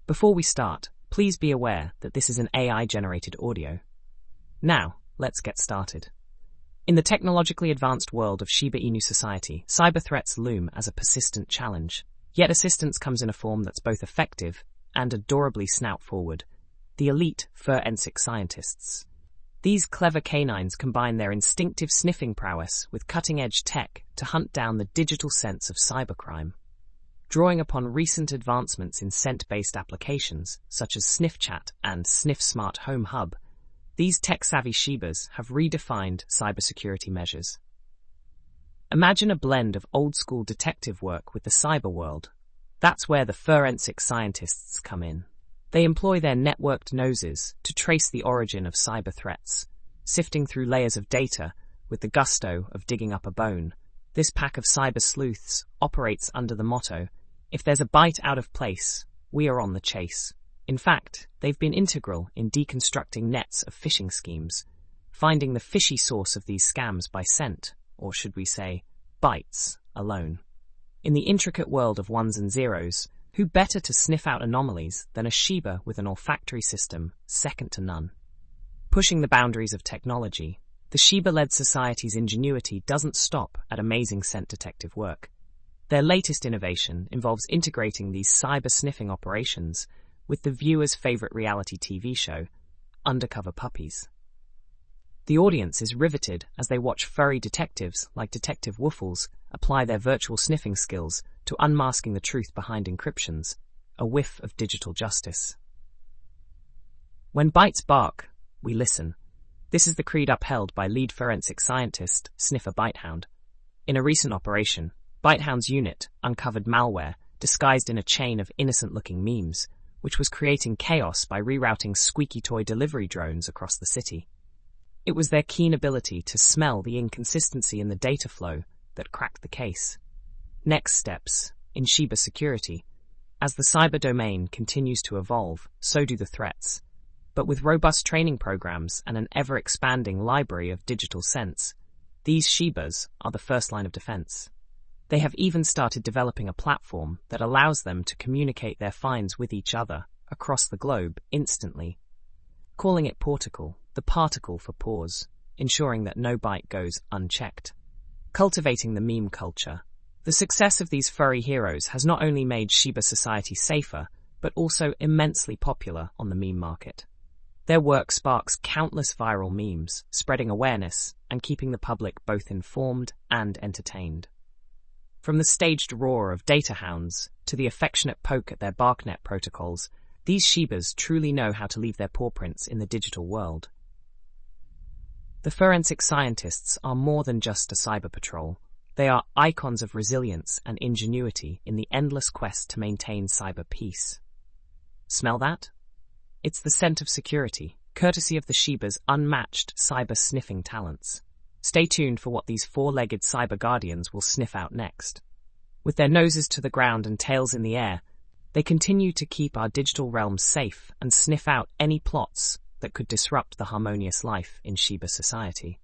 Before we start, please be aware that this is an AI-generated audio. Now, let's get started. In the technologically advanced world of Shiba Inu society, cyber threats loom as a persistent challenge. Yet assistance comes in a form that's both effective and adorably snout-forward: the elite forensic scientists. These clever canines combine their instinctive sniffing prowess with cutting-edge tech to hunt down the digital sense of cybercrime. Drawing upon recent advancements in scent-based applications, such as SniffChat and Sniff Smart Home Hub, these tech-savvy Shibas have redefined cybersecurity measures. Imagine a blend of old-school detective work with the cyber world. That's where the forensic scientists come in. They employ their networked noses to trace the origin of cyber threats, sifting through layers of data with the gusto of digging up a bone. This pack of cyber sleuths operates under the motto, "If there's a bite out of place, we are on the chase." In fact, they've been integral in deconstructing nets of phishing schemes, finding the fishy source of these scams by scent, or should we say, bites, alone. In the intricate world of ones and zeros, who better to sniff out anomalies than a Shiba with an olfactory system second to none? Pushing the boundaries of technology, the Shiba-led society's ingenuity doesn't stop at amazing scent detective work. Their latest innovation involves integrating these cyber-sniffing operations with the viewer's favorite reality TV show, Undercover Puppies. The audience is riveted as they watch furry detectives like Detective Woofles apply their virtual sniffing skills to unmasking the truth behind encryptions, a whiff of digital justice. When bites bark, we listen. This is the creed upheld by lead forensic scientist Sniffer Bitehound. In a recent operation, Bitehound's unit uncovered malware disguised in a chain of innocent-looking memes, which was creating chaos by rerouting squeaky toy delivery drones across the city. It was their keen ability to smell the inconsistency in the data flow that cracked the case. Next steps in Shiba security. As the cyber domain continues to evolve, so do the threats. But with robust training programs and an ever-expanding library of digital scents, these Shibas are the first line of defense. They have even started developing a platform that allows them to communicate their finds with each other across the globe instantly, calling it Porticle, the particle for pause, ensuring that no bite goes unchecked. Cultivating the meme culture. The success of these furry heroes has not only made Shiba society safer, but also immensely popular on the meme market. Their work sparks countless viral memes, spreading awareness and keeping the public both informed and entertained. From the staged roar of data hounds to the affectionate poke at their BarkNet protocols, these Shibas truly know how to leave their pawprints in the digital world. The forensic scientists are more than just a cyber patrol. They are icons of resilience and ingenuity in the endless quest to maintain cyber peace. Smell that? It's the scent of security, courtesy of the Shiba's unmatched cyber sniffing talents. Stay tuned for what these four-legged cyber guardians will sniff out next. With their noses to the ground and tails in the air, they continue to keep our digital realm safe and sniff out any plots that could disrupt the harmonious life in Shiba society.